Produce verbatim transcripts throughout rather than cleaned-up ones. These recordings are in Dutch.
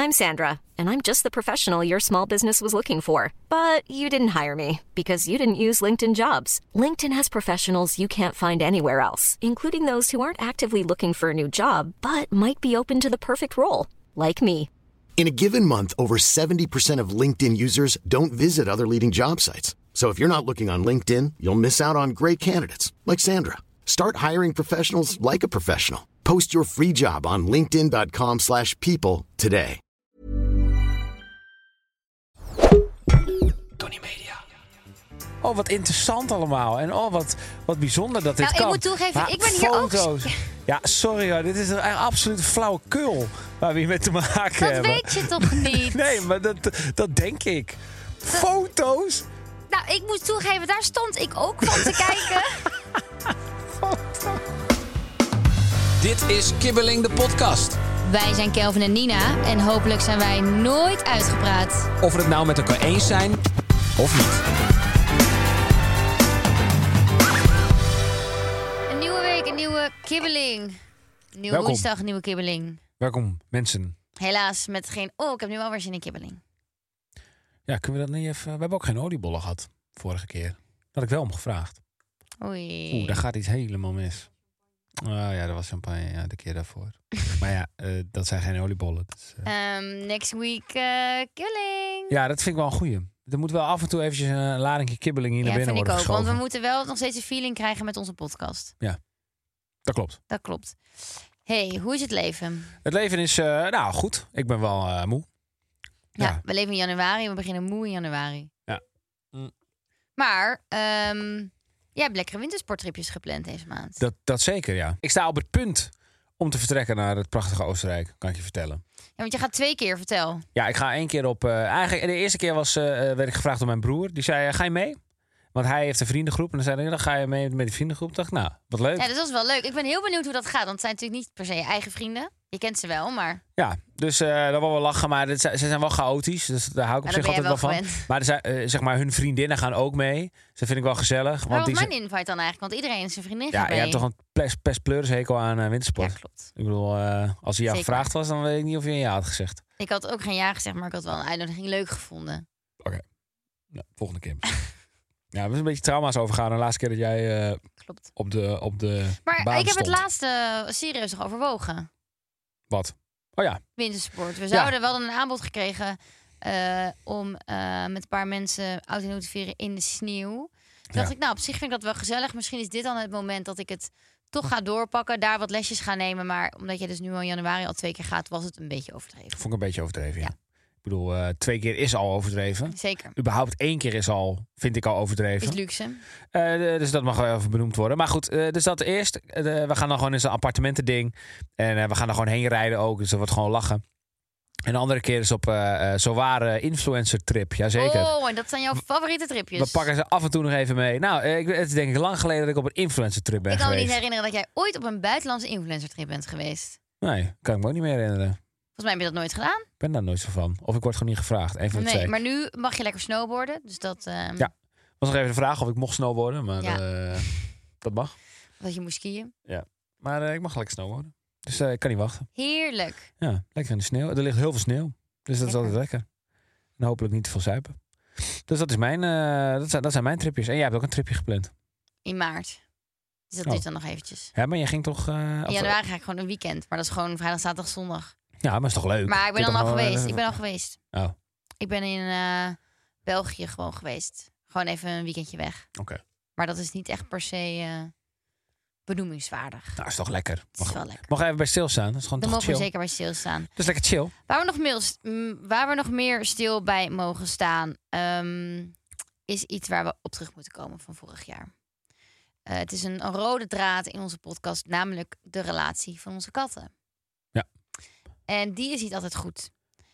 I'm Sandra, and I'm just the professional your small business was looking for. But you didn't hire me because you didn't use LinkedIn Jobs. LinkedIn has professionals you can't find anywhere else, including those who aren't actively looking for a new job, but might be open to the perfect role, like me. In a given month, over seventy percent of LinkedIn users don't visit other leading job sites. So if you're not looking on LinkedIn, you'll miss out on great candidates, like Sandra. Start hiring professionals like a professional. Post your free job on linkedin.com slash people today. Tony Media. Oh, wat interessant allemaal. En oh, wat, wat bijzonder dat dit nou, kan. Ik moet toegeven, maar ik ben foto's. hier ook... Ja, sorry hoor. Dit is een absolute flauwekul waar we hier mee te maken dat hebben. Dat weet je toch niet? Nee, maar dat, dat denk ik. Dat... Foto's? Nou, ik moet toegeven, daar stond ik ook van te kijken. Foto's. Dit is Kibbeling de podcast. Wij zijn Kelvin en Nina en hopelijk zijn wij nooit uitgepraat. Of we het nou met elkaar eens zijn of niet. Een nieuwe week, een nieuwe Kibbeling. Nieuwe Welkom. woensdag, een nieuwe Kibbeling. Welkom, mensen. Helaas met geen... Oh, ik heb nu wel weer zin in Kibbeling. Ja, kunnen we dat niet even... We hebben ook geen oliebollen gehad vorige keer. Daar had ik wel om gevraagd. Oei. Oeh, daar gaat iets helemaal mis. Oh ja, dat was champagne ja, de keer daarvoor. Maar ja, uh, dat zijn geen oliebollen. Dus, uh... um, next week uh, Kibbeling. Ja, dat vind ik wel een goeie. Er moet wel af en toe eventjes een ladingje kibbeling hier ja, naar binnen worden geschoven. geschoven. Want we moeten wel nog steeds een feeling krijgen met onze podcast. Ja, dat klopt. Dat klopt. Hey, hoe is het leven? Het leven is, uh, nou goed. Ik ben wel uh, moe. Ja, ja, we leven in januari. We beginnen moe in januari. Ja. Mm. Maar... Um, jij hebt lekkere wintersporttripjes gepland deze maand. Dat, dat zeker, ja. Ik sta op het punt om te vertrekken naar het prachtige Oostenrijk, kan ik je vertellen. Ja, want je gaat twee keer, vertel. Ja, ik ga één keer op... Uh, eigenlijk, de eerste keer was, uh, werd ik gevraagd door mijn broer. Die zei, uh, ga je mee? Want hij heeft een vriendengroep. En dan zei hij, dan ga je mee met die vriendengroep. Ik dacht, nou, wat leuk. Ja, dat is wel leuk. Ik ben heel benieuwd hoe dat gaat. Want het zijn natuurlijk niet per se je eigen vrienden. Je kent ze wel, maar... Ja, dus uh, daar wel wel lachen. Maar dit, ze zijn wel chaotisch. Dus daar hou ik op ja, zich altijd wel, wel van. Maar er zijn, uh, zeg maar, hun vriendinnen gaan ook mee. Dus dat vind ik wel gezellig. Maar want wat die mijn zijn... invite dan eigenlijk? Want iedereen is zijn vriendin Ja, gaat mee. je hebt toch een pest, pestpleurishekel aan uh, wintersport. Ja, klopt. Ik bedoel, uh, als hij jou Zeker. gevraagd was, dan weet ik niet of je een ja had gezegd. Ik had ook geen ja gezegd, maar ik had wel een uitnodiging leuk gevonden. Oké. Okay. Nou, volgende keer. Ja, we zijn een beetje trauma's overgaan. De laatste keer dat jij uh, Klopt. op de op de Maar baan ik heb stond. het laatste serieus nog overwogen. Wat? Oh ja. Wintersport. We zouden Ja. wel een aanbod gekregen uh, om uh, met een paar mensen auto te motiveren in de sneeuw. Toen dacht Ja. ik, nou, op zich vind ik dat wel gezellig. Misschien is dit dan het moment dat ik het toch ga doorpakken. Daar wat lesjes ga nemen. Maar omdat je dus nu al in januari al twee keer gaat, was het een beetje overdreven. Vond ik een beetje overdreven, ja. Ja. Ik bedoel, uh, twee keer is al overdreven. Zeker. Überhaupt één keer is al, vind ik al overdreven. Is luxe. Uh, dus dat mag wel even benoemd worden. Maar goed, uh, dus dat eerst. Uh, we gaan dan gewoon in zo'n appartementending. En uh, we gaan er gewoon heen rijden ook. Dus dat wordt gewoon lachen. En de andere keer is op uh, uh, zoware influencer trip. Jazeker. Oh, en dat zijn jouw favoriete tripjes. We pakken ze af en toe nog even mee. Nou, uh, ik, het is denk ik lang geleden dat ik op een influencer trip ben ik kan geweest. me niet herinneren dat jij ooit op een buitenlandse influencer trip bent geweest. Nee, kan ik me ook niet meer herinneren. Volgens mij heb je dat nooit gedaan. Ik ben daar nooit zo van. Of ik word gewoon niet gevraagd. Een van de Nee, twee. maar nu mag je lekker snowboarden. Dus dat... Um, Ja. Was nog even de vraag of ik mocht snowboarden. Maar Ja. uh, dat mag. Dat je moest skiën. Maar uh, ik mag lekker snowboarden. Dus uh, ik kan niet wachten. Heerlijk. Ja, lekker in de sneeuw. Er ligt heel veel sneeuw. Dus dat is Lekker. altijd lekker. En hopelijk niet te veel zuipen. Dus dat, is mijn, uh, dat, zijn, dat zijn mijn tripjes. En jij hebt ook een tripje gepland. In maart. Dus dat Oh. duurt dan nog eventjes. Ja, maar jij ging toch... Uh, In of- januari ga ik gewoon een weekend. Maar dat is gewoon vrijdag, zaterdag, zondag. Ja, maar is toch leuk? Maar ik ben Kun dan je al toch wel, geweest. uh, Ik ben al geweest. Oh, Ik ben in uh, België gewoon geweest. Gewoon even een weekendje weg. oké. Maar dat is niet echt per se uh, benoemingswaardig. Nou, is toch lekker. Het is Mag, wel lekker. mag even bij stilstaan. Dat is gewoon Dan toch mogen we chill. zeker bij stilstaan. Dat is lekker chill. Waar we nog, meer, mm, waar we nog meer stil bij mogen staan, um, is iets waar we op terug moeten komen van vorig jaar. Uh, het is een, een rode draad in onze podcast, namelijk de relatie van onze katten. Ja. En die is niet altijd goed.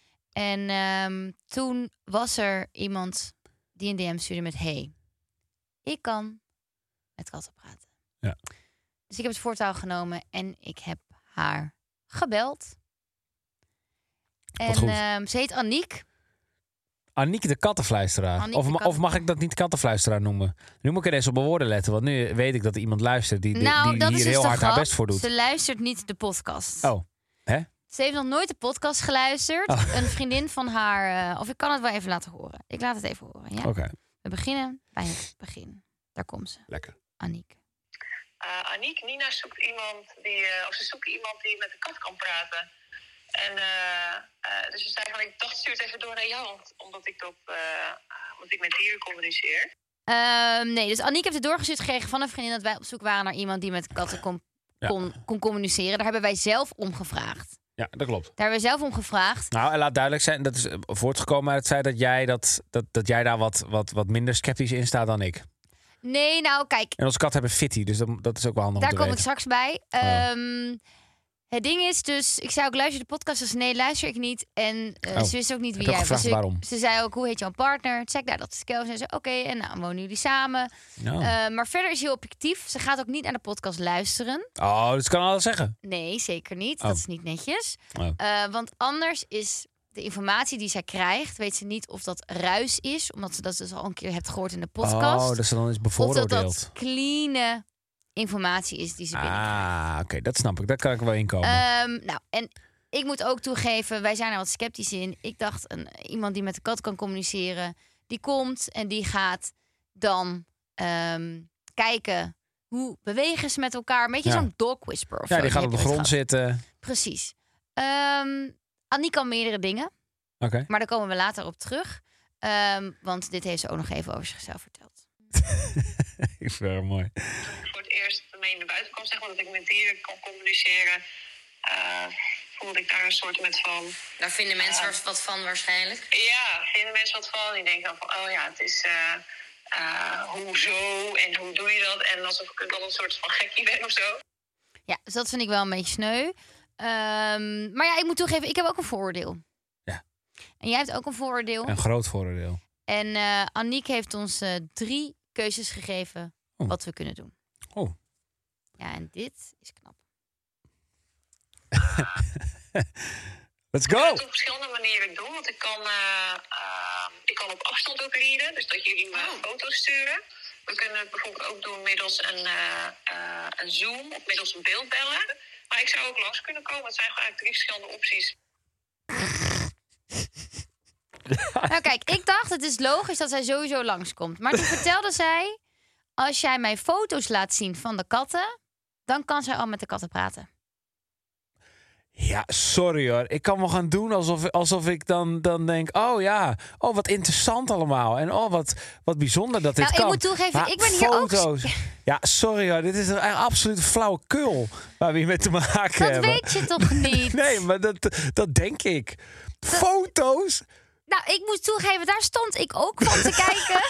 En um, toen was er iemand die een D M stuurde met: hey, ik kan met katten praten. Ja. Dus ik heb het voortouw genomen en ik heb haar gebeld. En goed. um, ze heet Aniek. Aniek de kattenfluisteraar. Aniek of, de ma- katten- of mag ik dat niet kattenfluisteraar noemen? Nu moet ik er eens op mijn woorden letten. Want nu weet ik dat er iemand luistert die, die, nou, die dat hier is dus heel de hard haar grap. best voor doet. Ze luistert niet de podcast. Oh, hè? Ze heeft nog nooit de podcast geluisterd. Oh. Een vriendin van haar... Uh, of ik kan het wel even laten horen. Ik laat het even horen, ja? Oké. Okay. We beginnen bij het begin. Daar komt ze. Lekker. Aniek. Uh, Aniek, Nina zoekt iemand die... Uh, of ze zoeken iemand die met de kat kan praten. En uh, uh, dus ze zei van... Ik dacht, stuur het even door naar jou. Omdat ik, dat, uh, omdat ik met dieren communiceer. Um, nee, dus Aniek heeft het doorgestuurd gekregen van een vriendin... dat wij op zoek waren naar iemand die met katten kon, ja. kon, kon communiceren. Daar hebben wij zelf om gevraagd. Ja, dat klopt. Daar hebben we zelf om gevraagd. Nou, en laat duidelijk zijn, dat is voortgekomen uit het feit dat jij, dat, dat, dat jij daar wat, wat, wat minder sceptisch in staat dan ik. Nee, nou kijk. En onze kat hebben Fitty, dus dat, dat is ook wel handig. Daar om te kom weten. ik straks bij. Oh. Um, het ding is dus, ik zei ook, luister de podcast. Dus nee, luister ik niet. En uh, oh. ze wist ook niet wie Heb je jij was. Dus waarom? Ze zei ook, hoe heet jouw partner? Toen zei ik, nou, dat is Kel. Ze zei, oké, okay, en nou, wonen jullie samen. Oh. Uh, maar verder is ze heel objectief. Ze gaat ook niet naar de podcast luisteren. Oh, dat kan alles zeggen. Nee, zeker niet. Oh. Dat is niet netjes. Oh. Uh, want anders is de informatie die zij krijgt, weet ze niet of dat ruis is. Omdat ze dat dus al een keer hebt gehoord in de podcast. Oh, dat ze dan is of bevooroordeeld. dat dat clean informatie is die ze binnenkrijgt. Ah, oké, okay, dat snap ik. Daar kan ik wel in komen. Um, nou, en ik moet ook toegeven, wij zijn er wat sceptisch in. Ik dacht, een, iemand die met de kat kan communiceren, die komt en die gaat dan um, kijken hoe bewegen ze met elkaar. Een beetje ja. zo'n dog whisper of ja, zo. die gaat op de grond zitten. Precies. Um, Aniek kan meerdere dingen. Oké. Okay. Maar daar komen we later op terug. Um, want dit heeft ze ook nog even over zichzelf verteld. Ik vind het mooi. Voor het eerst mee naar buiten kwam, zeg maar, dat ik met dieren kan communiceren, uh, voelde ik daar een soort met van... Daar vinden mensen uh, wat van waarschijnlijk? Ja, vinden mensen wat van. Die denken dan van, oh ja, het is... Uh, uh, hoezo en hoe doe je dat? En alsof ik dan een soort van gekkie ben of zo. Ja, dus dat vind ik wel een beetje sneu. Um, maar ja, ik moet toegeven, ik heb ook een vooroordeel. Ja. En jij hebt ook een vooroordeel. Een groot vooroordeel. En uh, Aniek heeft ons uh, drie keuzes gegeven oh. wat we kunnen doen. Oh. Ja, en dit is knap. Let's go! Ik kan het op verschillende manieren doen. Want ik kan, uh, uh, ik kan op afstand ook readen. Dus dat jullie me oh. foto's sturen. We kunnen het bijvoorbeeld ook doen middels een, uh, uh, een Zoom of middels een beeldbellen. Maar ik zou ook langs kunnen komen. Het zijn gewoon eigenlijk drie verschillende opties. Nou kijk, ik dacht het is logisch dat zij sowieso langskomt. Maar toen vertelde zij, als jij mij foto's laat zien van de katten, dan kan zij al met de katten praten. Ja, sorry hoor. Ik kan wel gaan doen alsof, alsof ik dan, dan denk, oh ja, oh wat interessant allemaal. En oh wat, wat bijzonder dat dit nou, kan. Ik moet toegeven, maar ik ben foto's, hier ook... Ja, sorry hoor. Dit is een absoluut flauwekul waar we hier mee te maken dat hebben. Dat weet je toch niet? Nee, maar dat, dat denk ik. Dat... Foto's? Nou, ik moet toegeven, daar stond ik ook van te kijken.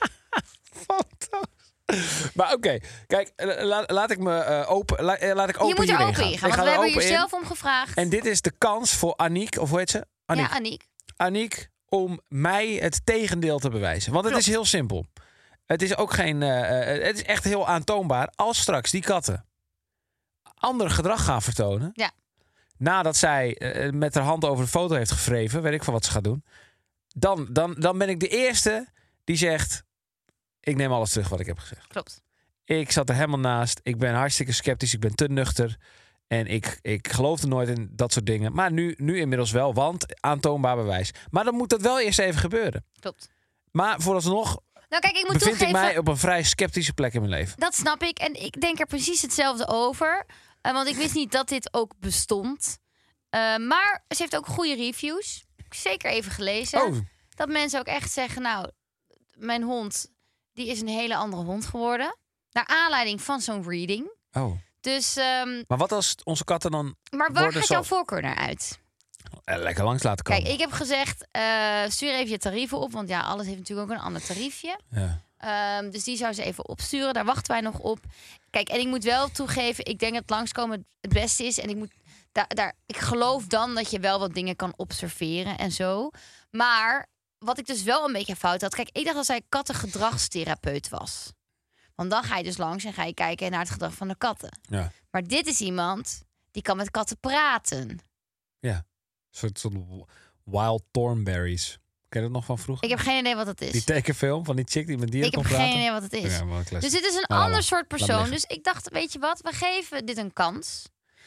Foto's. Maar oké, okay. Kijk, la, laat ik me uh, open, la, uh, laat ik open Je moet er hierin open gaan. in gaan, ik want ga we hebben hier in. zelf om gevraagd. En dit is de kans voor Aniek, of hoe heet ze? Aniek. Ja, Aniek. Aniek, om mij het tegendeel te bewijzen. Want het Klopt. is heel simpel. Het is ook geen, uh, het is echt heel aantoonbaar. Als straks die katten ander gedrag gaan vertonen. Ja. Nadat zij uh, met haar hand over de foto heeft gevreven, weet ik van wat ze gaat doen. Dan, dan, dan ben ik de eerste die zegt, ik neem alles terug wat ik heb gezegd. Klopt. Ik zat er helemaal naast. Ik ben hartstikke sceptisch. Ik ben te nuchter. En ik, ik geloofde nooit in dat soort dingen. Maar nu, nu inmiddels wel, want aantoonbaar bewijs. Maar dan moet dat wel eerst even gebeuren. Klopt. Maar vooralsnog nou, kijk, ik moet bevind toegeven, ik mij op een vrij sceptische plek in mijn leven. Dat snap ik. En ik denk er precies hetzelfde over. Uh, want ik wist niet dat dit ook bestond. Uh, maar ze heeft ook goede reviews. Zeker even gelezen. Oh. Dat mensen ook echt zeggen, nou, mijn hond, die is een hele andere hond geworden. Naar aanleiding van zo'n reading. Oh. Dus, um, maar wat als onze katten dan... Maar waar gaat zo... jouw voorkeur naar uit? Eh, lekker langs laten komen. Kijk, ik heb gezegd, uh, stuur even je tarieven op. Want ja, alles heeft natuurlijk ook een ander tariefje. Ja. Um, dus die zou ze even opsturen. Daar wachten wij nog op. Kijk, en ik moet wel toegeven, ik denk dat langskomen het beste is. En ik moet daar, daar, ik geloof dan dat je wel wat dingen kan observeren en zo. Maar wat ik dus wel een beetje fout had. Kijk, ik dacht dat zij kattengedragstherapeut was. Want dan ga je dus langs en ga je kijken naar het gedrag van de katten. Ja. Maar dit is iemand die kan met katten praten. Ja, een soort, soort wild thornberries. Ken je dat nog van vroeger? Ik heb geen idee wat dat is. Die tekenfilm van die chick die met dieren ik kon heb praten? geen idee wat het is. Ja, dus dit is een nou, ander laat, soort persoon. laat Dus ik dacht, weet je wat, we geven dit een kans.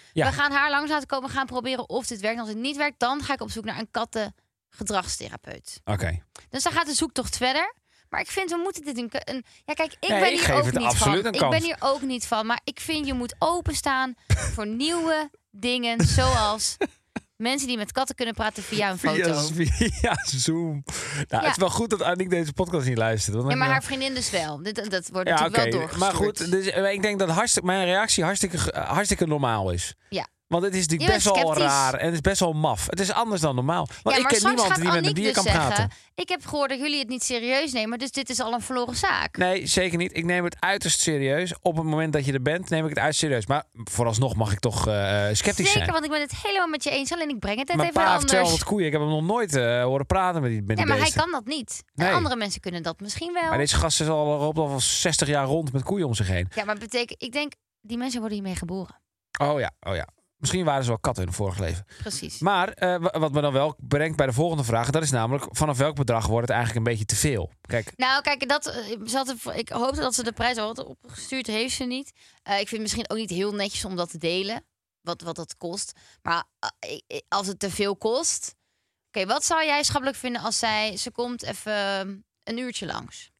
Ja. We gaan haar langs laten komen. We gaan proberen of dit werkt. En als het niet werkt, dan ga ik op zoek naar een kattengedragstherapeut. Oké. Okay. Dus dan gaat de zoektocht verder. Maar ik vind, we moeten dit een... een ja, kijk, ik nee, ben ik hier geef ook het niet absoluut van. een Ik kans. ben hier ook niet van. Maar ik vind, je moet openstaan voor nieuwe dingen. Zoals mensen die met katten kunnen praten via een foto. Via, via Zoom. Nou, Ja. Het is wel goed dat Annick deze podcast niet luistert. Want Ja, maar dan- haar vriendin dus wel. Dit, dat wordt Ja, natuurlijk oké. wel doorgestuurd. Maar goed, dus, eh, ik denk dat hartstikke, mijn reactie hartstikke, eh, hartstikke normaal is. Ja. Want het is natuurlijk Je best bent wel sceptisch. raar en het is best wel maf. Het is anders dan normaal. Want Ja, ik maar ken straks niemand gaat die met een Annick dier dus kan zeggen, praten. ik heb gehoord dat jullie het niet serieus nemen, dus dit is al een verloren zaak. Nee, zeker niet. Ik neem het uiterst serieus. Op het moment dat je er bent, neem ik het uiterst serieus. Maar vooralsnog mag ik toch uh, sceptisch Zeker, zijn. want ik ben het helemaal met je eens. Alleen ik breng het net Mijn even pa heeft anders. tweehonderd koeien. Ik heb hem nog nooit uh, horen praten met die, met Ja, die maar hij beesten. kan dat niet. Nee. En andere mensen kunnen dat misschien wel. Maar deze gast is al, loopt al al zestig jaar rond met koeien om zich heen. Ja, maar betekent, ik denk, die mensen worden hiermee geboren. Oh ja, oh ja. Misschien waren ze wel katten in het vorige leven. Precies. Maar uh, wat me dan wel brengt bij de volgende vraag, dat is namelijk vanaf welk bedrag wordt het eigenlijk een beetje te veel? Kijk, Nou, kijk, dat, uh, ze had, ik hoopte dat ze de prijs al had opgestuurd, heeft ze niet. Uh, ik vind het misschien ook niet heel netjes om dat te delen, wat, wat dat kost. Maar uh, als het te veel kost... Oké, okay, wat zou jij schappelijk vinden als zij... Ze komt even een uurtje langs.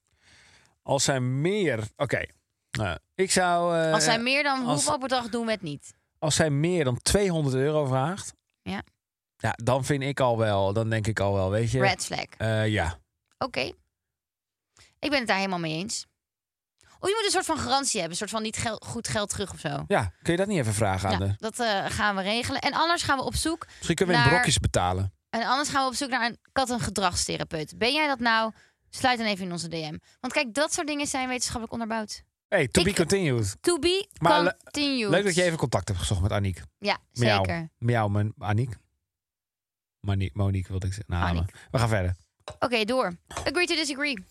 Als zij meer... Oké, okay. uh, ik zou... Uh, als zij meer dan... als, hoeveel bedrag doen we het niet? Als zij meer dan tweehonderd euro vraagt... Ja. Ja, dan vind ik al wel... Dan denk ik al wel, weet je... Red flag. Uh, ja. Oké. Okay. Ik ben het daar helemaal mee eens. Of je moet een soort van garantie hebben. Een soort van niet geld, goed geld terug of zo. Ja, kun je dat niet even vragen aan ja, de... Dat uh, gaan we regelen. En anders gaan we op zoek Misschien kunnen we naar... in brokjes betalen. En anders gaan we op zoek naar een kattengedragstherapeut. Ben jij dat nou? Sluit dan even in onze D M. Want kijk, dat soort dingen zijn wetenschappelijk onderbouwd. Hey, to Ik, be continued. To be maar continued. Leuk dat je even contact hebt gezocht met Annick. Ja, Miauw. zeker. Miauw, mijn Annick. Monique, Monique wilde ik zeggen. Nou, Annick. we gaan verder. Oké, okay, door. Agree to disagree.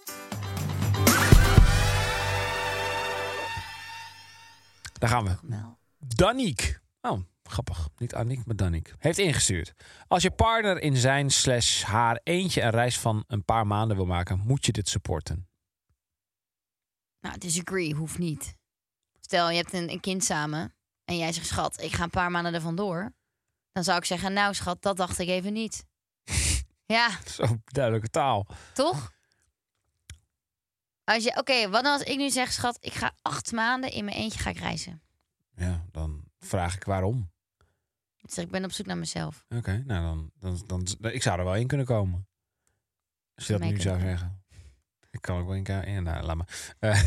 Daar gaan we. Daniek. Oh, grappig. Niet Annick, maar Daniek. Heeft ingestuurd. Als je partner in zijn slash haar eentje een reis van een paar maanden wil maken, moet je dit supporten. Nou, disagree. Hoeft niet. Stel, je hebt een, een kind samen en jij zegt, schat, ik ga een paar maanden er vandoor. Dan zou ik zeggen, nou schat, dat dacht ik even niet. Ja. Zo duidelijke taal. Toch? Als je, oké, okay, wat dan als ik nu zeg, schat, ik ga acht maanden in mijn eentje ga ik reizen. Ja, dan vraag ik waarom. Ik zeg, ik ben op zoek naar mezelf. Oké, okay, nou dan, dan, dan, dan, ik zou er wel in kunnen komen. Als je dat nu zou zeggen. Ik kan ook wel in kunnen. Nou, laat maar. Uh,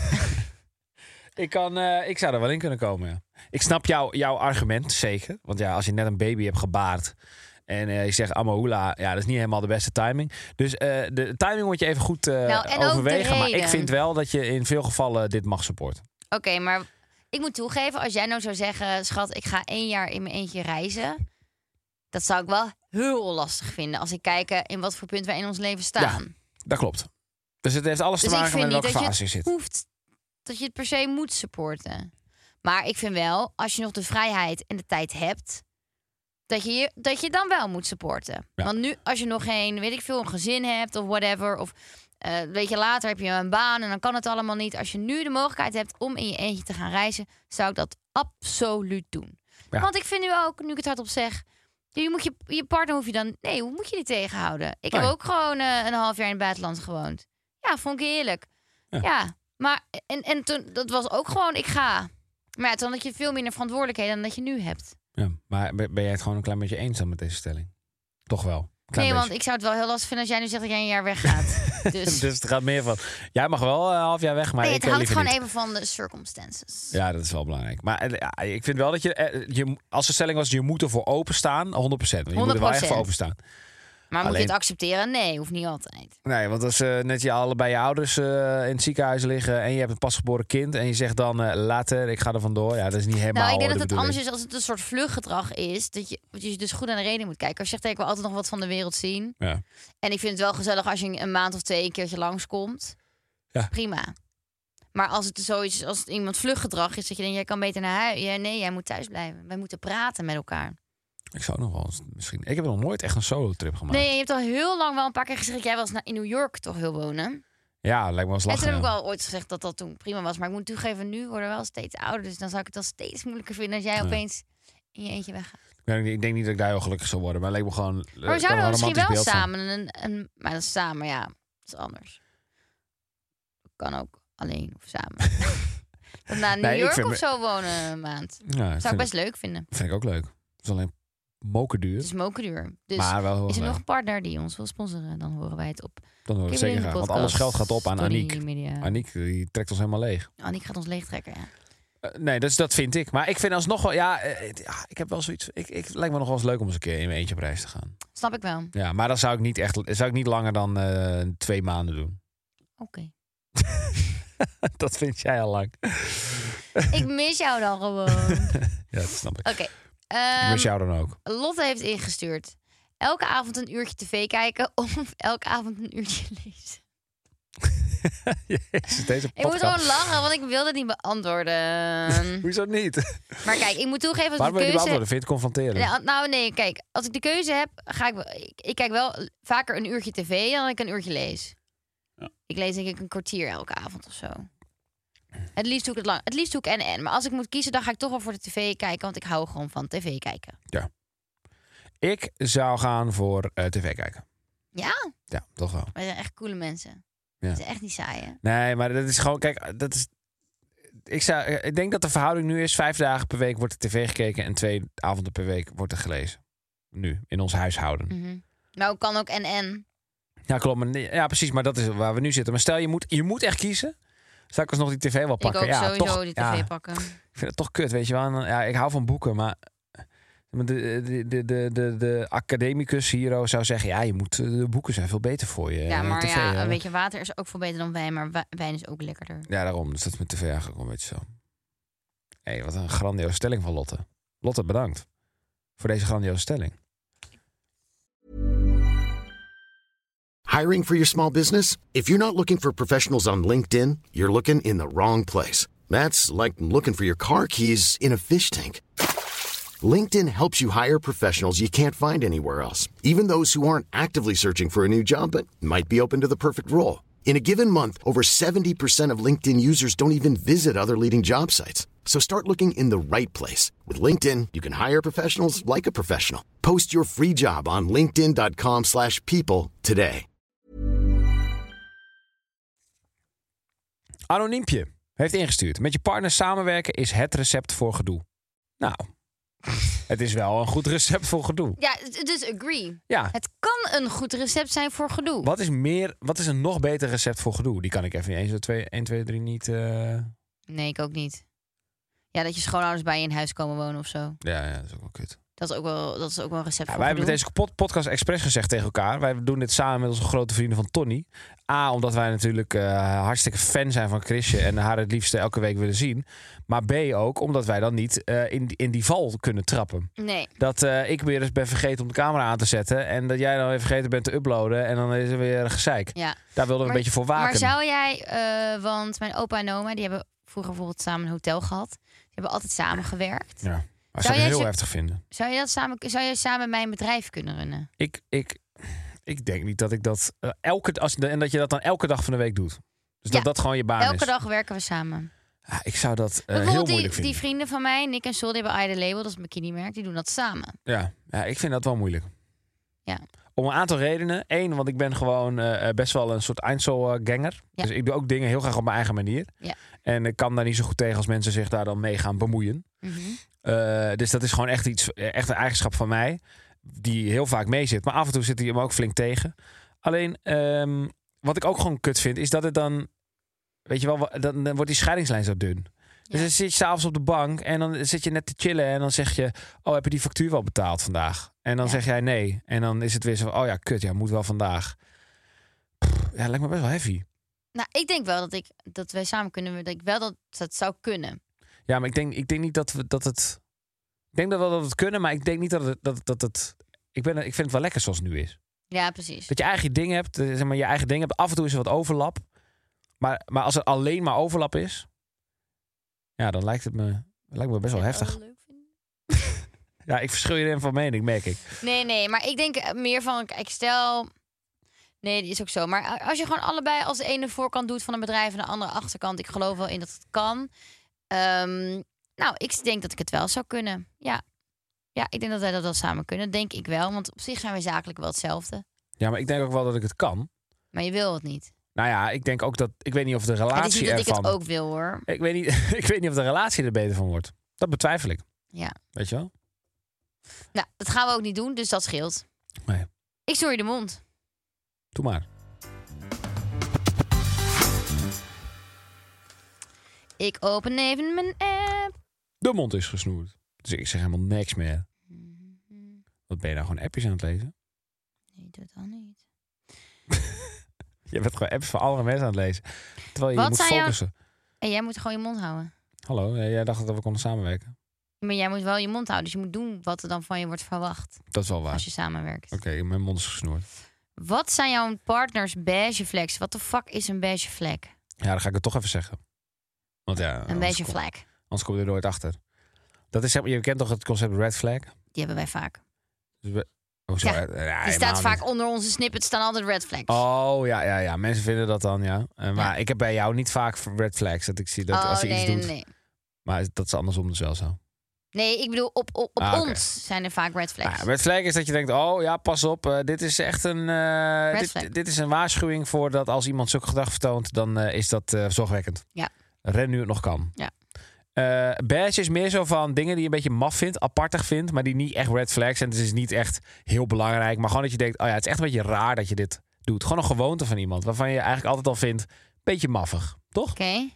ik, kan, uh, ik zou er wel in kunnen komen, ja. Ik snap jou, jouw argument, zeker. Want ja, als je net een baby hebt gebaard en uh, je zegt Amahula, ja, dat is niet helemaal de beste timing. Dus uh, de timing moet je even goed uh, nou, overwegen. Maar ik vind wel dat je in veel gevallen dit mag supporten. Oké, okay, maar ik moet toegeven, als jij nou zou zeggen, schat, ik ga één jaar in mijn eentje reizen. Dat zou ik wel heel lastig vinden als ik kijk in wat voor punt wij in ons leven staan. Ja, dat klopt. Dus het heeft alles dus te maken met welke fase je, je zit. Hoeft, dat je het per se moet supporten. Maar ik vind wel, als je nog de vrijheid en de tijd hebt, dat je, dat je dan wel moet supporten. Ja. Want nu, als je nog geen, weet ik veel, een gezin hebt of whatever, of uh, weet je, later heb je een baan en dan kan het allemaal niet. Als je nu de mogelijkheid hebt om in je eentje te gaan reizen, zou ik dat absoluut doen. Ja. Want ik vind nu ook, nu ik het hardop zeg, je, moet je, je partner hoef je dan, nee, hoe moet je die tegenhouden? Ik nee. heb ook gewoon uh, een half jaar in het buitenland gewoond. Ja, vond ik heerlijk. Ja, ja maar en, en toen, dat was ook gewoon, ik ga. Maar ja, toen had je veel minder verantwoordelijkheden dan dat je nu hebt. Ja, maar ben jij het gewoon een klein beetje eens dan met deze stelling? Toch wel? Nee, beetje. Want ik zou het wel heel lastig vinden als jij nu zegt dat jij een jaar weggaat. Dus, dus het gaat meer van, jij mag wel een half jaar weg, maar nee, ik het hangt gewoon niet. even van de circumstances. Ja, dat is wel belangrijk. Maar ja, ik vind wel dat je, je, als de stelling was, je moet ervoor openstaan, honderd procent. Je honderd procent. moet er wel echt voor openstaan. Maar Alleen, moet je het accepteren? Nee, hoeft niet altijd. Nee, want als uh, net je allebei je ouders uh, in het ziekenhuis liggen en je hebt een pasgeboren kind en je zegt dan uh, later, ik ga er vandoor. Ja, dat is niet helemaal. Nou, ik denk dat de het anders is als het een soort vluchtgedrag is. Dat je, dat je dus goed aan de reden moet kijken. Als je zegt, ik wil altijd nog wat van de wereld zien. Ja. En ik vind het wel gezellig als je een maand of twee een keertje langskomt. Ja. Prima. Maar als het zoiets, als het iemand vluchtgedrag is, dat je denkt, jij kan beter naar huis. Ja, nee, jij moet thuis blijven. Wij moeten praten met elkaar. Ik zou nog wel eens, misschien. Ik heb nog nooit echt een solo-trip gemaakt. Nee, je hebt al heel lang wel een paar keer gezegd dat jij wel eens in New York toch wil wonen. Ja, lijkt me wel eens lachen. En toen heb ik ja. wel ooit gezegd dat dat toen prima was. Maar ik moet toegeven, nu worden we wel steeds ouder. Dus dan zou ik het wel steeds moeilijker vinden als jij ja. opeens in je eentje weggaat. Ik, ik denk niet dat ik daar heel gelukkig zou worden. Maar het leek me gewoon... Maar we zouden misschien wel samen... Een, een, maar dat is samen, ja. Dat is anders. Kan ook alleen of samen. Dat naar New Nee, ik York vind of me- zo wonen een maand. Ja, Zou ik vind, best leuk vinden. vind ik ook leuk. Het is alleen mokerduur. Het is mokerduur. Dus maar wel heel is er leuk. nog een partner die ons wil sponsoren? Dan horen wij het op. Dan hoor ik Kibbeling zeker de graag. Want podcast. alles geld gaat op aan Story Aniek. Media. Aniek die trekt ons helemaal leeg. Aniek gaat ons leegtrekken, ja. Uh, nee, dus dat vind ik. Maar ik vind alsnog wel... Ja, uh, ja ik heb wel zoiets... Ik, ik, het lijkt me nog wel eens leuk om eens een keer in mijn eentje op reis te gaan. Snap ik wel. Oké. Ja, maar dat zou ik niet echt... zou ik niet langer dan uh, twee maanden doen. Dat vind jij al lang. Ik mis jou dan gewoon. Ja, dat snap ik. Oké. Ik ehm, mis jou dan ook. Lotte heeft ingestuurd. Elke avond een uurtje tv kijken of elke avond een uurtje lezen. Jezus, deze Ik moet podcast. gewoon lachen, want ik wilde het niet beantwoorden. Hoezo niet? Maar kijk, ik moet toegeven als Waarom ik wil de je die keuze... beantwoorden? Vind je het confronterend? Ja, nou nee, kijk, als ik de keuze heb, ga ik wel... Ik, ik kijk wel vaker een uurtje tv dan ik een uurtje lees. Ja. Ik lees denk ik een kwartier elke avond of zo. Het liefst doe ik het lang. Het liefst doe ik en en. Maar als ik moet kiezen, dan ga ik toch wel voor de tv kijken, want ik hou gewoon van tv kijken. Ik zou gaan voor uh, tv kijken. Ja, Ja, toch wel. wij zijn echt coole mensen. Ja. Dat is echt niet saai, hè? Nee, maar dat is gewoon... Kijk, dat is... Ik, zou, ik denk dat de verhouding nu is... Vijf dagen per week wordt er tv gekeken... en twee avonden per week wordt er gelezen. Nu, in ons huishouden. Mhm. Nou, ik kan ook en en. Ja, klopt. Maar, nee, ja, precies. Maar dat is waar we nu zitten. Maar stel, je moet, je moet echt kiezen. Zou ik alsnog die tv wel pakken? Ik ook ja, sowieso toch, die tv ja, pakken. Ik vind het toch kut, weet je wel. En dan- Ja, ik hou van boeken, maar... De, de, de, de, de, de academicus hier zou zeggen... ja, je moet, de boeken zijn veel beter voor je. Ja, eh, maar tv, ja, hè. weet je, water is ook veel beter dan wijn, maar wa- wijn is ook lekkerder. Ja, daarom. Dus dat is met tv eigenlijk wel een beetje zo. Hé, hey, wat een grandioze stelling van Lotte. Lotte, bedankt voor deze grandioze stelling. Hiring for your small business? If you're not looking for professionals on LinkedIn, you're looking in the wrong place. That's like looking for your car keys in a fish tank. LinkedIn helps you hire professionals you can't find anywhere else, even those who aren't actively searching for a new job but might be open to the perfect role. In a given month, over seventy percent of LinkedIn users don't even visit other leading job sites. So start looking in the right place. With LinkedIn, you can hire professionals like a professional. Post your free job on linkedin.com slash people today. Anoniempje heeft ingestuurd. Met je partner samenwerken is het recept voor gedoe. Nou, het is wel een goed recept voor gedoe. Ja, dus agree. Ja, Het kan een goed recept zijn voor gedoe. wat is, meer, wat is een nog beter recept voor gedoe? Die kan ik even één, twee, één, twee, drie niet... uh... Nee, ik ook niet. Ja, dat je schoonouders bij je in huis komen wonen of zo. Ja, ja, dat is ook wel kut. Dat is ook wel, dat is ook wel een recept Ja, voor wij hebben gedoe. deze pod- podcast expres gezegd tegen elkaar. Wij doen dit samen met onze grote vrienden van Tony. A, omdat wij natuurlijk uh, hartstikke fan zijn van Chrisje en haar het liefste elke week willen zien. Maar B, ook omdat wij dan niet uh, in, in die val kunnen trappen. Nee. Dat uh, ik weer eens ben vergeten om de camera aan te zetten en dat jij dan weer vergeten bent te uploaden en dan is er weer gezeik. Ja. Daar wilden we Maar- een beetje voor waken. Maar zou jij, uh, want mijn opa en oma, die hebben vroeger bijvoorbeeld samen een hotel gehad. Die hebben altijd samen gewerkt. Ja, maar dat Zou zou ik jij heel ze- heftig vinden. Zou je dat samen, zou je samen mijn bedrijf kunnen runnen? Ik, ik, ik denk niet dat ik dat uh, elke als, en dat je dat dan elke dag van de week doet. Dus Ja, dat dat gewoon je baan Elke is. dag werken we samen. Ja, ik zou dat uh, heel Bijvoorbeeld moeilijk die, vinden. die vrienden van mij, Nick en Sol, die hebben Ida Label, dat is een bikini-merk, die doen dat samen. Ja, ja, ik vind dat wel moeilijk. Ja. Om een aantal redenen. Eén, want ik ben gewoon uh, best wel een soort Einzelganger. Ja. Dus ik doe ook dingen heel graag op mijn eigen manier. Ja. En ik kan daar niet zo goed tegen als mensen zich daar dan mee gaan bemoeien. Mhm. Uh, dus dat is gewoon echt iets, echt een eigenschap van mij. Die heel vaak mee zit. Maar af en toe zit hij hem ook flink tegen. Alleen, um, wat ik ook gewoon kut vind, is dat het dan... Weet je wel, dan, dan wordt die scheidingslijn zo dun. Dus Ja. dan zit je s'avonds op de bank en dan zit je net te chillen. En dan zeg je, oh, heb je die factuur wel betaald vandaag? En dan Ja. zeg jij nee. En dan is het weer zo van, oh ja, kut, ja, moet wel vandaag. Pff, ja, dat lijkt me best wel heavy. Nou, ik denk wel dat ik dat wij samen kunnen, dat ik wel dat dat zou kunnen. Ja, maar ik denk, ik denk niet dat we dat het... Ik denk dat we dat het kunnen, maar ik denk niet dat het... Dat, dat het ik, ben, ik vind het wel lekker zoals het nu is. Ja, precies. Dat je eigen ding hebt, eh, zeg maar, je eigen ding hebt. Af en toe is er wat overlap. Maar, maar als er alleen maar overlap is... Ja, dan lijkt het me, lijkt me best wel heftig. Leuk vinden. Ja, ik verschil je erin van mening, merk ik. Nee, nee, maar ik denk meer van, kijk, stel... Nee, die is ook zo. Maar als je gewoon allebei als de ene voorkant doet van een bedrijf en de andere achterkant, ik geloof wel in dat het kan. Um, nou, ik denk dat ik het wel zou kunnen. Ja. Ja, ik denk dat wij dat wel samen kunnen. Denk ik wel, want op zich zijn wij zakelijk wel hetzelfde. Ja, maar ik denk ook wel dat ik het kan. Maar je wil het niet. Nou ja, ik denk ook dat... Ik weet niet of de Het relatie is niet dat ervan... ik het ook wil, hoor. Ik weet, niet, ik weet niet of de relatie er beter van wordt. Dat betwijfel ik. Ja. Weet je wel? Nou, dat gaan we ook niet doen, dus dat scheelt. Nee. Ik snoer je de mond. Doe maar. Ik open even mijn app. De mond is gesnoerd. Dus ik zeg helemaal niks meer. Wat ben je nou gewoon appjes aan het lezen? Nee, doe het dan niet. Je bent gewoon apps van andere mensen aan het lezen. Terwijl je, Wat je moet zijn jouw- focussen. En jij moet gewoon je mond houden. Hallo, jij dacht dat we konden samenwerken. Maar jij moet wel je mond houden. Dus je moet doen wat er dan van je wordt verwacht. Dat is wel waar. Als je samenwerkt. Oké, mijn mond is gesnoerd. Wat zijn jouw partners beige flags? Wat de fuck is een beige flag? Ja, dan ga ik het toch even zeggen. Want ja, Een anders beige kom- flag. Anders kom je er nooit achter. Dat is, zeg maar- je kent toch het concept red flag? Die hebben wij vaak. Dus we, oh, zo, Ja, eh, ja, Die helemaal staat vaak niet. onder onze snippets staan altijd red flags. Oh, ja, ja, ja. Mensen vinden dat dan, ja. Uh, maar Ja. ik heb bij jou niet vaak red flags. Dat ik zie dat Oh, als je nee, iets nee, doet. nee. Maar dat is andersom dus wel zo. Nee, ik bedoel, op, op, op Ah, oké. ons zijn er vaak red flags. Nou ja, red flag is dat je denkt, oh ja, pas op. uh, dit is echt een, uh, Red flag. dit, dit is een waarschuwing voor dat als iemand zulke gedrag vertoont, dan uh, is dat uh, zorgwekkend. Ja. Ren nu het nog kan. Ja. Uh, badge is meer zo van dingen die je een beetje maf vindt, apartig vindt, maar die niet echt red flags zijn. Het is niet echt heel belangrijk, maar gewoon dat je denkt, oh ja, het is echt een beetje raar dat je dit doet. Gewoon een gewoonte van iemand waarvan je eigenlijk altijd al vindt, beetje maffig, toch? Oké. Okay.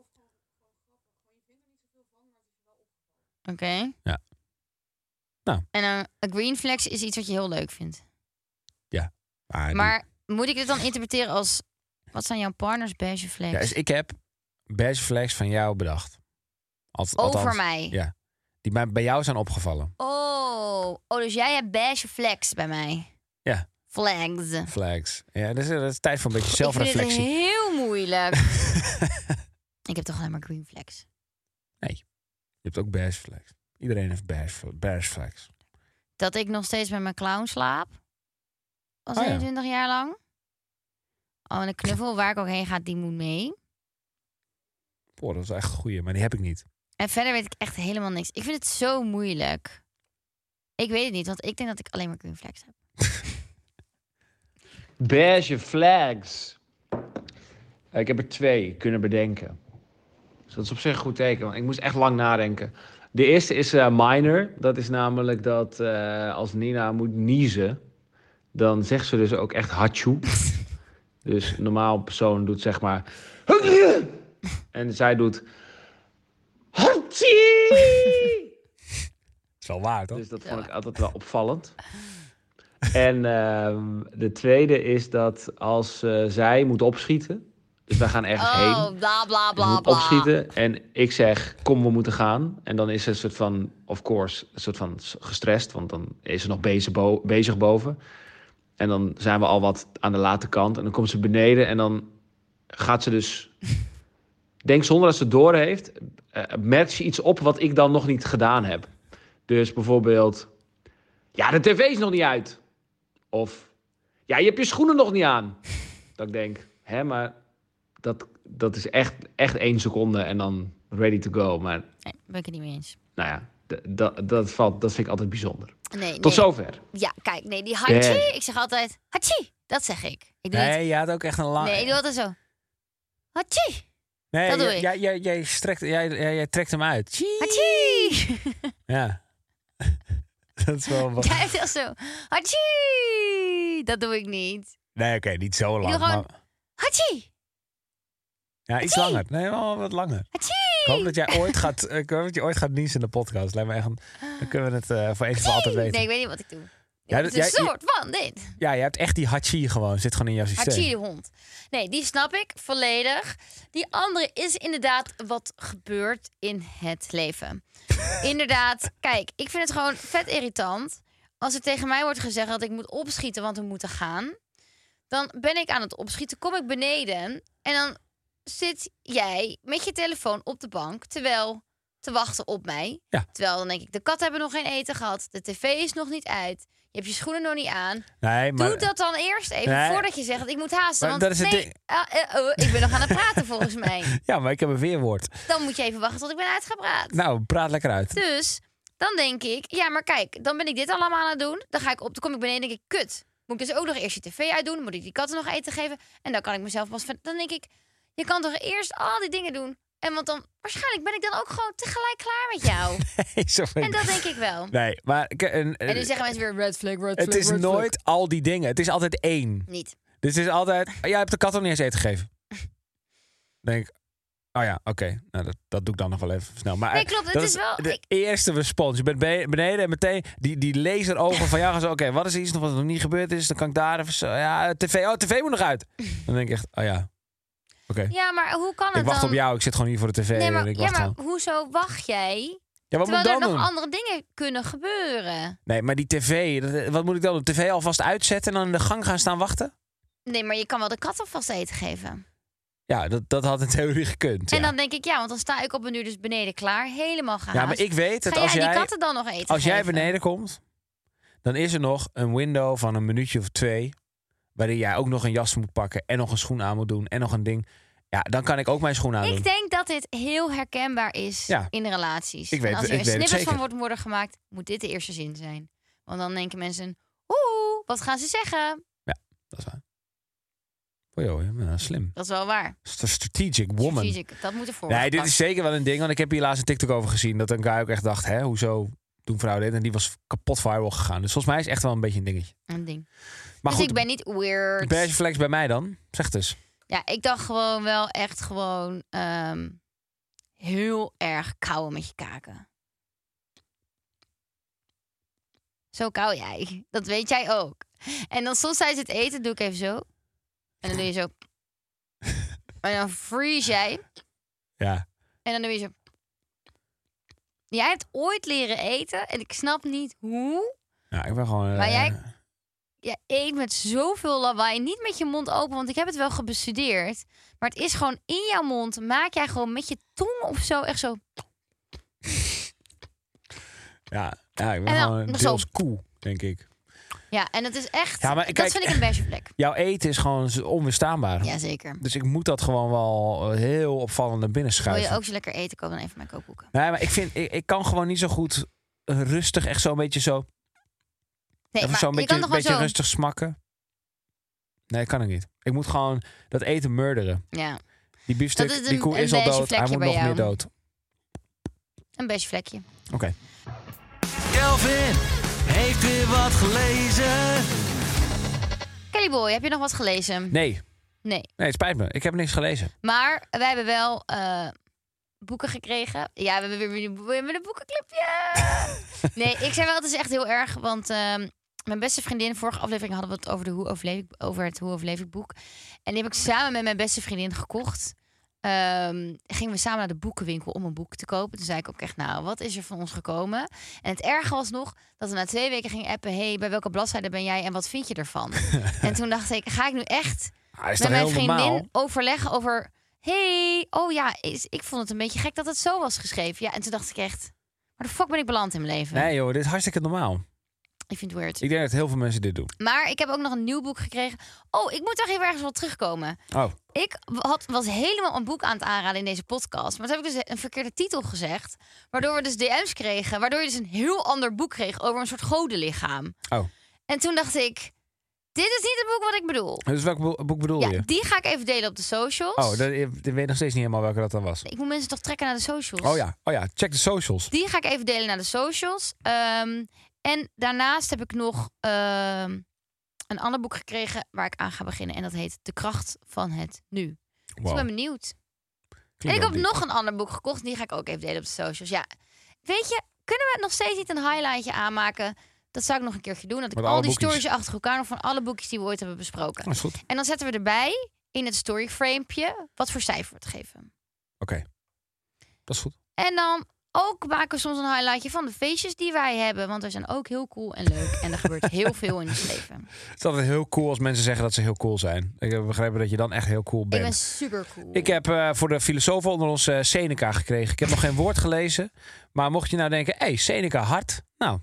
Oké. Okay. Ja. Nou. En uh, een green flag is iets wat je heel leuk vindt. Ja. Maar, die... maar moet ik dit dan interpreteren als, wat zijn jouw partners beige flags? Ja, dus ik heb badge flags van jou bedacht. Alt, Over althans, mij? Ja. Die bij, bij jou zijn opgevallen. Oh. oh, dus jij hebt beige flags bij mij? Ja. Flags. Flags. Ja, dat is, dat is tijd voor een beetje zelfreflectie. Ik vind het heel moeilijk. Ik heb toch alleen maar green flags? Nee. Je hebt ook beige flags. Iedereen heeft beige, beige flags. Dat ik nog steeds met mijn clown slaap. Al Oh, ja. zevenentwintig jaar lang. Oh, en de knuffel waar ik ook heen ga, die moet mee. Boah, dat is echt een goeie, maar die heb ik niet. En verder weet ik echt helemaal niks. Ik vind het zo moeilijk. Ik weet het niet, want ik denk dat ik alleen maar green flags heb. Beige flags. Uh, ik heb er twee kunnen bedenken. Dus dat is op zich een goed teken, want ik moest echt lang nadenken. De eerste is uh, minor. Dat is namelijk dat uh, als Nina moet niezen, dan zegt ze dus ook echt hachu. Dus een normaal persoon doet zeg maar... En zij doet... Hachi! Is wel waar, toch? Dus dat vond ik altijd wel opvallend. En uh, de tweede is dat als uh, zij moet opschieten... Dus wij gaan ergens oh, heen. bla bla bla moet bla. opschieten. En ik zeg, kom, we moeten gaan. En dan is ze een soort van, of course, een soort van gestrest. Want dan is ze nog bezig, bo- bezig boven. En dan zijn we al wat aan de late kant. En dan komt ze beneden en dan gaat ze dus... denk zonder dat ze het door heeft, uh, merkt ze iets op wat ik dan nog niet gedaan heb. Dus bijvoorbeeld... Ja, de tv is nog niet uit. Of... Ja, je hebt je schoenen nog niet aan. Dat ik denk, hè, maar... Dat, dat is echt, echt één seconde en dan ready to go. Maar Nee, ben ik het niet mee eens. nou ja, d- d- dat, valt, dat vind ik altijd bijzonder. Nee, Tot nee. zover. Ja, kijk, nee, die hachi. Nee. Ik zeg altijd hachi. Dat zeg ik. Ik doe Nee, niet... je had ook echt een lang... Nee, ik doe altijd zo. Hachi. Nee, dat doe jij, ik. jij, jij, jij, strekt, jij, jij, jij trekt hem uit. Tjie. Hachi. Ja. Dat is wel wat... Jij hebt wel zo. Hachi. Dat doe ik niet. Nee, oké, okay, niet zo lang. doe gewoon- Maar... Hachi. Ja, iets Hachi. langer. Nee, wel wat langer. Hachi. Ik hoop dat jij ooit gaat, ik hoop dat je ooit gaat niezen in de podcast. Lijkt me echt een, dan kunnen we het uh, voor eens en voor altijd weten. Nee, ik weet niet wat ik doe. Ja, Het dat- is een jij- soort van dit. Ja, je hebt echt die hachi gewoon. Zit gewoon in jouw systeem. Hachi, de hond. Nee, die snap ik volledig. Die andere is inderdaad wat gebeurt in het leven. Inderdaad, kijk, ik vind het gewoon vet irritant. Als er tegen mij wordt gezegd dat ik moet opschieten, want we moeten gaan. Dan ben ik aan het opschieten, kom ik beneden. En dan zit jij met je telefoon op de bank, terwijl te wachten op mij. Ja. Terwijl dan denk ik, de katten hebben nog geen eten gehad. De tv is nog niet uit. Je hebt je schoenen nog niet aan. Nee, maar... Doe dat dan eerst even, Nee. voordat je zegt, ik moet haasten. Maar Want dat is het nee, ding. ah, eh, oh, ik ben nog aan het praten volgens mij. Ja, maar ik heb een weerwoord. Dan moet je even wachten tot ik ben uitgepraat. Nou, praat lekker uit. Dus, Dan denk ik, ja, maar kijk, dan ben ik dit allemaal aan het doen. Dan ga ik op, dan kom ik beneden en denk ik, kut. Moet ik dus ook nog eerst je tv uitdoen? Moet ik die katten nog eten geven? En dan kan ik mezelf pas... Dan denk ik, je kan toch eerst al die dingen doen? En want dan, waarschijnlijk ben ik dan ook gewoon tegelijk klaar met jou. Nee, zo En dat denk ik wel. Nee, maar... En, en, En nu zeggen mensen weer red flag, red flag, het is red nooit flag. al die dingen. Het is altijd één. Niet. Dus het is altijd... Jij hebt de kat nog niet eens eten gegeven. Dan denk ik... Oh ja, oké. Okay. Nou, dat, dat doe ik dan nog wel even snel. Maar Nee, klopt. Het dat is wel... de ik- eerste respons. Je bent be- beneden en meteen die, die laserogen van jou gaan zo... Oké, wat is er iets nog wat er nog niet gebeurd is? Dan kan ik daar even zo... Ja, tv. Oh, tv moet nog uit. Dan denk ik echt... Oh ja. Oké. Okay. Ja, maar hoe kan het Ik wacht dan... op jou. Ik zit gewoon hier voor de tv. Nee, maar, en ik ja, wacht maar gewoon. hoezo wacht jij? Ja, wat moet Terwijl ik dan er nog doen? andere dingen kunnen gebeuren. Nee, maar die tv... Dat, wat moet ik dan doen? tv alvast uitzetten en dan in de gang gaan staan wachten? Nee, maar je kan wel de kat alvast eten geven. Ja, dat, dat had in theorie gekund. En ja. dan denk ik, ja, want dan sta ik op een uur dus beneden klaar. Helemaal gehaast. Ja, maar ik weet dat Ga als jij jij... die katten dan nog eten Als jij geven? beneden komt, dan is er nog een window van een minuutje of twee... waarin jij ook nog een jas moet pakken en nog een schoen aan moet doen en nog een ding. Ja, dan kan ik ook mijn schoen aan doen. Ik denk dat dit heel herkenbaar is Ja. in relaties. Ik weet- en als ik er weet het snippets van zeker. wordt worden gemaakt, moet dit de eerste zin zijn. Want dan denken mensen, oeh, wat gaan ze zeggen? Dat is waar. Oh joh, je bent nou slim. Dat is wel waar. St- Strategic woman. Strategic, dat moet ervoor Nee, worden dit is gepakt. zeker wel een ding. Want ik heb hier laatst een TikTok over gezien. Dat een guy ook echt dacht, hè, hoezo doen vrouwen dit? En die was kapot viral gegaan. Dus volgens mij is het echt wel een beetje een dingetje. Een ding. Maar dus goed, ik ben niet weird. beige flex bij mij dan? Zeg het eens. Ja, ik dacht gewoon wel echt gewoon ehm, heel erg kauwen met je kaken. Zo kauw jij. Dat weet jij ook. En dan soms tijdens het eten doe ik even zo. En dan doe je zo. En dan freeze jij. Ja. En dan doe je zo. Jij hebt ooit leren eten. En ik snap niet hoe. Ja, ik ben gewoon... Maar eh, jij- Je eet met zoveel lawaai. Niet met je mond open, want ik heb het wel gebestudeerd. Maar het is gewoon in jouw mond. Maak jij gewoon met je tong of zo echt zo. Ja, ja, ik ben En dan gewoon nog zo- deels cool, denk ik. Ja, en het is echt... Ja, maar dat kijk- vind ik een beige vlek. Jouw eten is gewoon z- onweerstaanbaar. Jazeker. Dus ik moet dat gewoon wel eh, heel opvallend naar binnen Wil schuiven. je ook zo lekker eten, koop dan even mijn kookboeken. Nee, maar ik vind, ik, ik kan gewoon niet zo goed eh, rustig, echt zo'n beetje zo... Nee, Even maar zo'n je beetje, kan nog wel beetje zo... rustig smakken. Nee, kan ik niet. Ik moet gewoon dat eten murderen. Ja, Die biefstuk, Dat is die een- koe een is al beige dood. Hij vlekje moet bij nog meer jou. dood. een beige vlekje. Oké. Kelvin heeft weer wat gelezen. Kelly Boy, heb je nog wat gelezen? Nee. Nee. Nee, het spijt me. Ik heb niks gelezen. Maar wij hebben wel eh, boeken gekregen. Ja, we hebben weer weer een, we hebben een boekenclubje. Nee, ik zei wel, het is echt heel erg. Want ehm, mijn beste vriendin, vorige aflevering hadden we het over, de hoe overleef ik, over het Hoe Overleef ik boek. En die heb ik samen met mijn beste vriendin gekocht. Ehm, gingen we samen naar de boekenwinkel om een boek te kopen. Toen zei ik ook echt, nou, wat is er van ons gekomen? En het erge was nog dat we na twee weken gingen appen. Hey, bij welke bladzijde ben jij en wat vind je ervan? En toen dacht ik, ga ik nu echt Ah, is met toch mijn heel vriendin normaal? overleggen over... Hey, oh ja, is, ik vond het een beetje gek dat het zo was geschreven. Ja, en toen dacht ik echt, waar de fuck ben ik beland in mijn leven? Nee joh, dit is hartstikke normaal. Ik vind het weird. Ik denk dat heel veel mensen dit doen. Maar ik heb ook nog een nieuw boek gekregen. Oh, ik moet toch even ergens wel terugkomen. Oh, Ik had, was helemaal een boek aan het aanraden in deze podcast. Maar toen heb ik dus een verkeerde titel gezegd. Waardoor we dus D M's kregen. Waardoor je dus een heel ander boek kreeg over een soort godenlichaam. oh. En toen dacht ik, dit is niet het boek wat ik bedoel. Dus welk bo- boek bedoel Ja, je? die ga ik even delen op de socials. Oh, dat, ik weet nog steeds niet helemaal welke dat dan was. Ik moet mensen toch trekken naar de socials. Oh ja, oh ja, check de socials. Die ga ik even delen naar de socials. Ehm, en daarnaast heb ik nog ehm, een ander boek gekregen waar ik aan ga beginnen. En dat heet De Kracht van het Nu. Dus ik Wow. ben benieuwd. Klinkt En ik wel heb diep. nog een ander boek gekocht. Die ga ik ook even delen op de socials. Ja, weet je, kunnen we nog steeds niet een highlightje aanmaken? Dat zou ik nog een keertje doen. Dat ik Met al alle die boekjes. stories achter elkaar nog van alle boekjes die we ooit hebben besproken. Dat is goed. En dan zetten we erbij in het storyframepje wat voor cijfer we het geven. Oké. Dat is goed. En dan ook maken we soms een highlightje van de feestjes die wij hebben. Want we zijn ook heel cool en leuk. En er gebeurt heel veel in ons leven. Het is altijd heel cool als mensen zeggen dat ze heel cool zijn. Ik heb begrepen dat je dan echt heel cool bent. Ik ben super cool. Ik heb uh, voor de filosofen onder ons uh, Seneca gekregen. Ik heb nog geen woord gelezen. Maar mocht je nou denken, hé, hey, Seneca hard. Nou,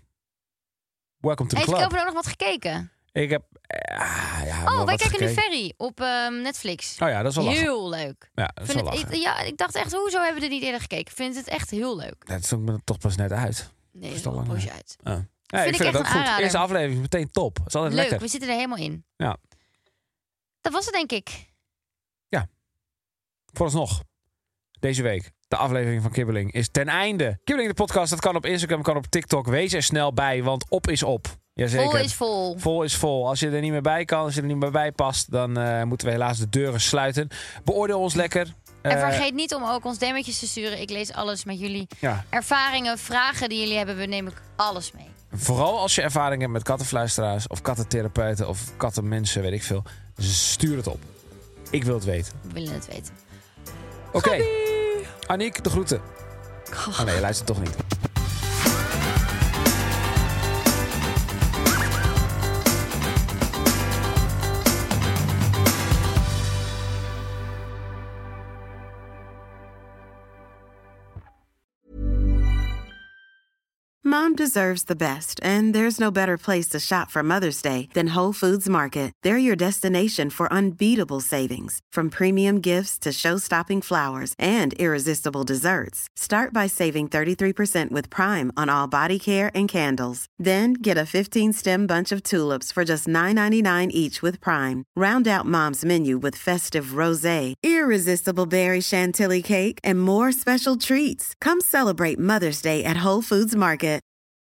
welcome to the Heeft club. Kelvin ook nog wat gekeken? Ik heb... Uh, ja, wel Oh, wij wat kijken nu gekeken. Ferry op um, Netflix. Oh ja, dat is wel lachen. Heel leuk. Ja, dat is Vind wel het, lachen. ik, ja, ik dacht echt, hoezo hebben we er niet eerder gekeken? Ik vind het echt heel leuk. Dat stond me toch pas net uit. Nee, Is is dat al een lang? poosje uit. Oh. Ja, Vind ik ik vind echt het ook een goed. aanrader. Eerste aflevering is meteen top. Het is altijd Leuk, lekker. we zitten er helemaal in. Ja. Dat was het, denk ik. Vooralsnog, deze week, de aflevering van Kibbeling is ten einde. Kibbeling de podcast, dat kan op Instagram, kan op TikTok. Wees er snel bij, want op is op. Jazeker. Vol is vol. Vol is vol. Als je er niet meer bij kan, als je er niet meer bij past, dan uh, moeten we helaas de deuren sluiten. Beoordeel ons lekker. En Uh, vergeet niet om ook ons demmetjes te sturen. Ik lees alles met jullie. Ja. Ervaringen, vragen die jullie hebben, we nemen alles mee. Vooral als je ervaring hebt met kattenfluisteraars of kattentherapeuten of kattenmensen, weet ik veel. Stuur het op. Ik wil het weten. We willen het weten. Oké. Okay. Aniek, de groeten. Oh nee, je luistert toch niet. Mom deserves the best, and there's no better place to shop for Mother's Day than Whole Foods Market. They're your destination for unbeatable savings, from premium gifts to show-stopping flowers and irresistible desserts. Start by saving thirty-three percent with Prime on all body care and candles. Then get a fifteen-stem bunch of tulips for just nine ninety-nine each with Prime. Round out Mom's menu with festive rosé, irresistible berry chantilly cake, and more special treats. Come celebrate Mother's Day at Whole Foods Market.